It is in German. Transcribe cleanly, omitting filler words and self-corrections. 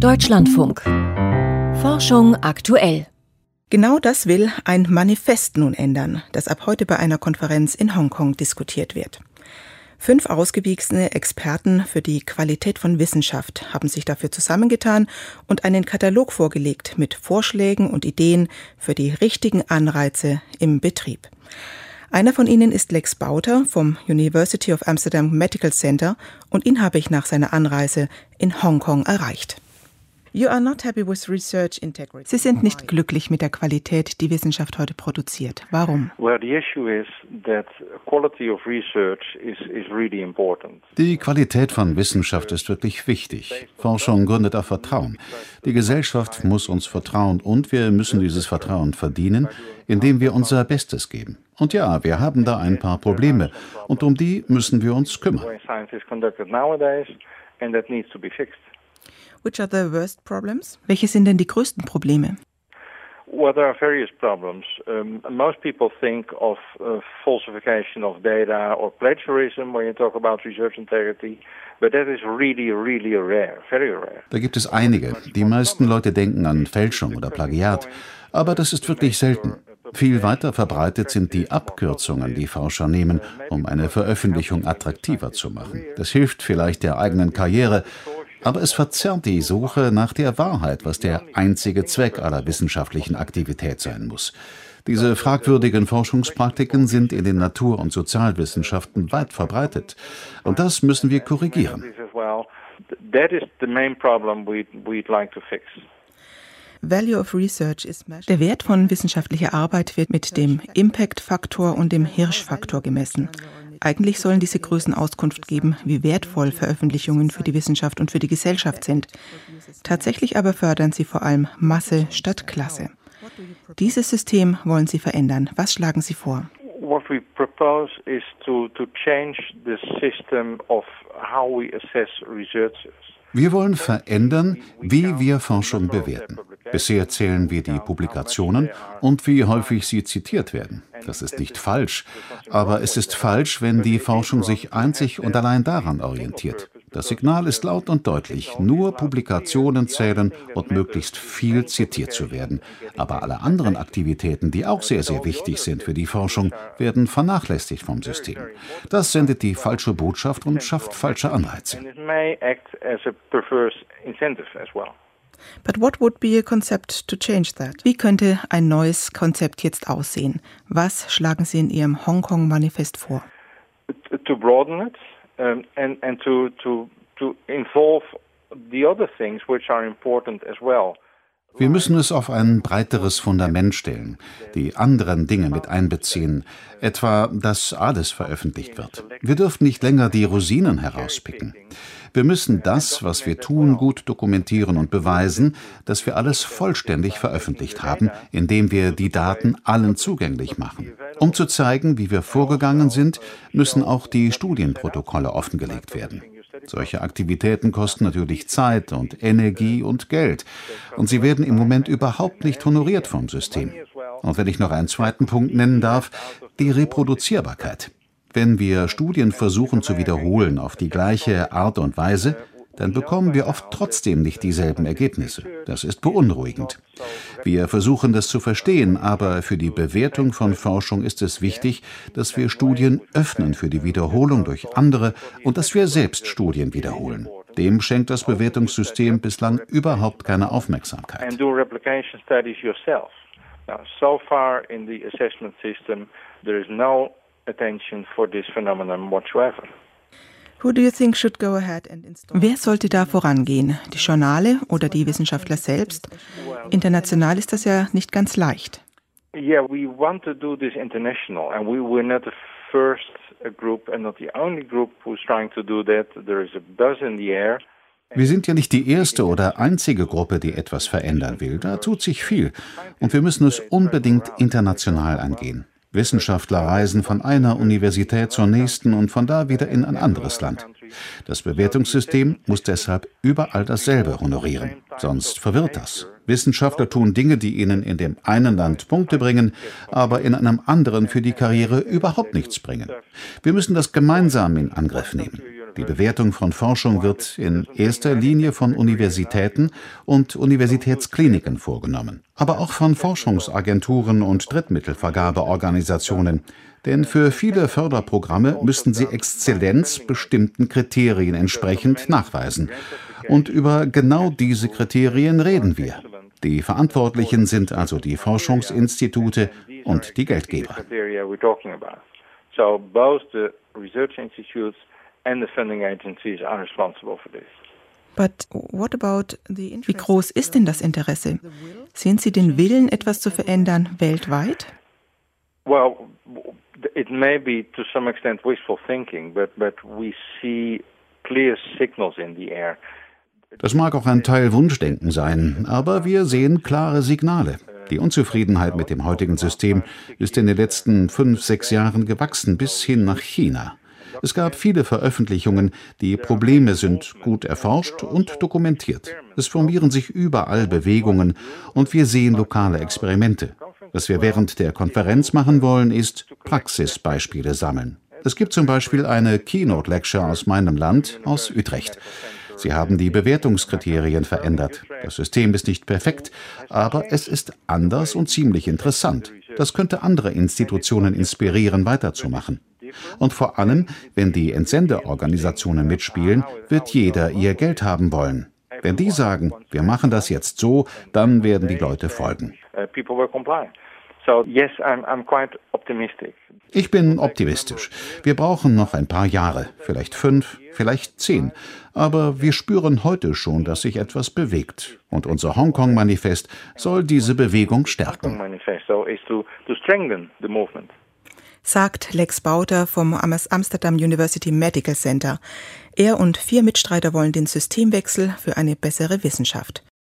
Deutschlandfunk. Forschung aktuell. Genau das will ein Manifest nun ändern, das ab heute bei einer Konferenz in Hongkong diskutiert wird. 5 ausgewiesene Experten für die Qualität von Wissenschaft haben sich dafür zusammengetan und einen Katalog vorgelegt mit Vorschlägen und Ideen für die richtigen Anreize im Betrieb. Einer von ihnen ist Lex Bauter vom University of Amsterdam Medical Center und ihn habe ich nach seiner Anreise in Hongkong erreicht. You are not happy with research integrity. Sie sind nicht glücklich mit der Qualität, die Wissenschaft heute produziert. Warum? Well, the issue is that quality of research is really important. Die Qualität von Wissenschaft ist wirklich wichtig. Forschung gründet auf Vertrauen. Die Gesellschaft muss uns vertrauen und wir müssen dieses Vertrauen verdienen, indem wir unser Bestes geben. Und ja, wir haben da ein paar Probleme und um die müssen wir uns kümmern. Which are the worst problems? Welche sind denn die größten Probleme? Well, there are various problems. Most people think of falsification of data or plagiarism when you talk about research integrity, but that is really rare, very rare. Da gibt es einige. Die meisten Leute denken an Fälschung oder Plagiat, aber das ist wirklich selten. Viel weiter verbreitet sind die Abkürzungen, die Forscher nehmen, um eine Veröffentlichung attraktiver zu machen. Das hilft vielleicht der eigenen Karriere, aber es verzerrt die Suche nach der Wahrheit, was der einzige Zweck aller wissenschaftlichen Aktivität sein muss. Diese fragwürdigen Forschungspraktiken sind in den Natur- und Sozialwissenschaften weit verbreitet. Und das müssen wir korrigieren. Value of Research ist der Wert von wissenschaftlicher Arbeit wird mit dem Impact-Faktor und dem Hirsch-Faktor gemessen. Eigentlich sollen diese Größen Auskunft geben, wie wertvoll Veröffentlichungen für die Wissenschaft und für die Gesellschaft sind. Tatsächlich aber fördern sie vor allem Masse statt Klasse. Dieses System wollen sie verändern. Was schlagen Sie vor? What we propose is to change the system of how we assess researchers. Wir wollen verändern, wie wir Forschung bewerten. Bisher zählen wir die Publikationen und wie häufig sie zitiert werden. Das ist nicht falsch, aber es ist falsch, wenn die Forschung sich einzig und allein daran orientiert. Das Signal ist laut und deutlich, nur Publikationen zählen und möglichst viel zitiert zu werden. Aber alle anderen Aktivitäten, die auch sehr, sehr wichtig sind für die Forschung, werden vernachlässigt vom System. Das sendet die falsche Botschaft und schafft falsche Anreize. But what would be a concept to change that? Wie könnte ein neues Konzept jetzt aussehen? Was schlagen Sie in Ihrem Hongkong-Manifest vor? To broaden it and to involve the other things which are important as well. Wir müssen es auf ein breiteres Fundament stellen, die anderen Dinge mit einbeziehen, etwa, dass alles veröffentlicht wird. Wir dürfen nicht länger die Rosinen herauspicken. Wir müssen das, was wir tun, gut dokumentieren und beweisen, dass wir alles vollständig veröffentlicht haben, indem wir die Daten allen zugänglich machen. Um zu zeigen, wie wir vorgegangen sind, müssen auch die Studienprotokolle offengelegt werden. Solche Aktivitäten kosten natürlich Zeit und Energie und Geld. Und sie werden im Moment überhaupt nicht honoriert vom System. Und wenn ich noch einen zweiten Punkt nennen darf, die Reproduzierbarkeit. Wenn wir Studien versuchen zu wiederholen auf die gleiche Art und Weise, dann bekommen wir oft trotzdem nicht dieselben Ergebnisse. Das ist beunruhigend. Wir versuchen das zu verstehen, aber für die Bewertung von Forschung ist es wichtig, dass wir Studien öffnen für die Wiederholung durch andere und dass wir selbst Studien wiederholen. Dem schenkt das Bewertungssystem bislang überhaupt keine Aufmerksamkeit. Wer sollte da vorangehen? Die Journale oder die Wissenschaftler selbst? International ist das ja nicht ganz leicht. Yeah, we want to do this international, and we're not the first group and not the only group who's trying to do that. There is a buzz in the air. Wir sind ja nicht die erste oder einzige Gruppe, die etwas verändern will. Da tut sich viel. Und wir müssen es unbedingt international angehen. Wissenschaftler reisen von einer Universität zur nächsten und von da wieder in ein anderes Land. Das Bewertungssystem muss deshalb überall dasselbe honorieren, sonst verwirrt das. Wissenschaftler tun Dinge, die ihnen in dem einen Land Punkte bringen, aber in einem anderen für die Karriere überhaupt nichts bringen. Wir müssen das gemeinsam in Angriff nehmen. Die Bewertung von Forschung wird in erster Linie von Universitäten und Universitätskliniken vorgenommen, aber auch von Forschungsagenturen und Drittmittelvergabeorganisationen. Denn für viele Förderprogramme müssen sie Exzellenz bestimmten Kriterien entsprechend nachweisen. Und über genau diese Kriterien reden wir. Die Verantwortlichen sind also die Forschungsinstitute und die Geldgeber. So both the research institutes and the funding agencies are responsible for this. Wie groß ist denn das Interesse? Sehen Sie den Willen, etwas zu verändern, weltweit? Well, it may be to some extent wishful thinking, but we see clear signals in the air. Das mag auch ein Teil Wunschdenken sein, aber wir sehen klare Signale. Die Unzufriedenheit mit dem heutigen System ist in den letzten 5-6 Jahren gewachsen bis hin nach China. Es gab viele Veröffentlichungen, die Probleme sind gut erforscht und dokumentiert. Es formieren sich überall Bewegungen und wir sehen lokale Experimente. Was wir während der Konferenz machen wollen, ist Praxisbeispiele sammeln. Es gibt zum Beispiel eine Keynote-Lecture aus meinem Land, aus Utrecht. Sie haben die Bewertungskriterien verändert. Das System ist nicht perfekt, aber es ist anders und ziemlich interessant. Das könnte andere Institutionen inspirieren, weiterzumachen. Und vor allem, wenn die Entsendeorganisationen mitspielen, wird jeder ihr Geld haben wollen. Wenn die sagen, wir machen das jetzt so, dann werden die Leute folgen. Ich bin optimistisch. Wir brauchen noch ein paar Jahre, vielleicht 5, vielleicht 10. Aber wir spüren heute schon, dass sich etwas bewegt. Und unser Hongkong-Manifest soll diese Bewegung stärken. Sagt Lex Bauter vom Amsterdam University Medical Center. Er und 4 Mitstreiter wollen den Systemwechsel für eine bessere Wissenschaft.